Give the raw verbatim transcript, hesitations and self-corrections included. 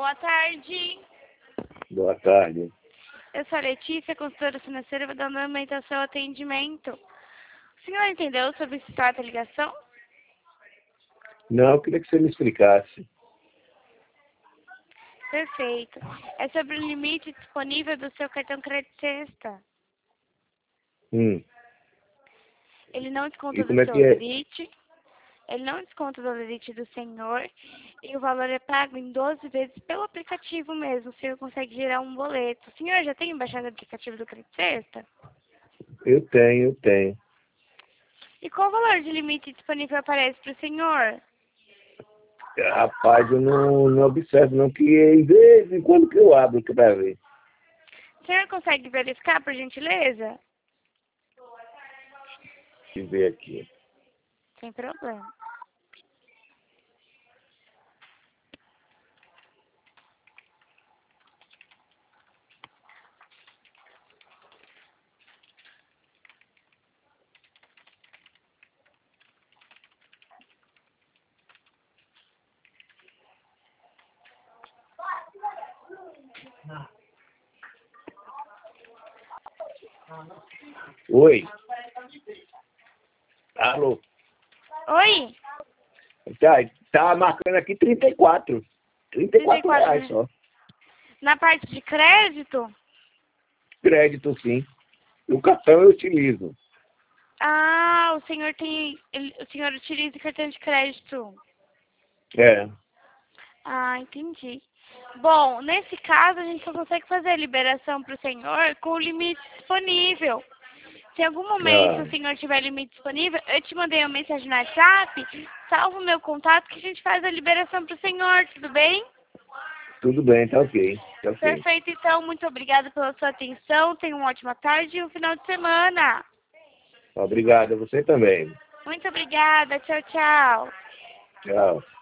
Boa tarde. Boa tarde. Eu sou a Letícia, consultora financeira, vou dar andamento ao seu atendimento. O senhor entendeu sobre se trata a ligação? Não, eu queria que você me explicasse. Perfeito. É sobre o limite disponível do seu cartão crédito sexta. Hum. Ele não E desconta do como é seu que é? limite. Ele não desconta do limite do senhor. E o valor é pago em doze vezes pelo aplicativo mesmo. O senhor consegue gerar um boleto. O senhor já tem baixado o aplicativo do Crédito Sexta? Eu tenho, eu tenho. E qual valor de limite disponível aparece para o senhor? Rapaz, eu não, não observo não, que de vez em quando que eu abro para ver. O senhor consegue verificar, por gentileza? Deixa eu ver aqui. Sem problema. Oi. Alô. Oi? Tá, tá marcando aqui trinta e quatro. trinta e quatro trinta e quatro, reais né? só. Na parte de crédito? Crédito, sim. O cartão eu utilizo. Ah, o senhor tem. ele- O senhor utiliza cartão de crédito. É. Ah, entendi. Bom, nesse caso a gente só consegue fazer a liberação para o senhor com o limite disponível. Se em algum momento Ah, o senhor tiver limite disponível, eu te mandei uma mensagem no WhatsApp, salva o meu contato que a gente faz a liberação para o senhor, tudo bem? tudo bem, tá ok. Tá ok. Perfeito, então, muito obrigada pela sua atenção, tenha uma ótima tarde e um final de semana. Obrigado, você também. Muito obrigada, tchau, tchau. Tchau.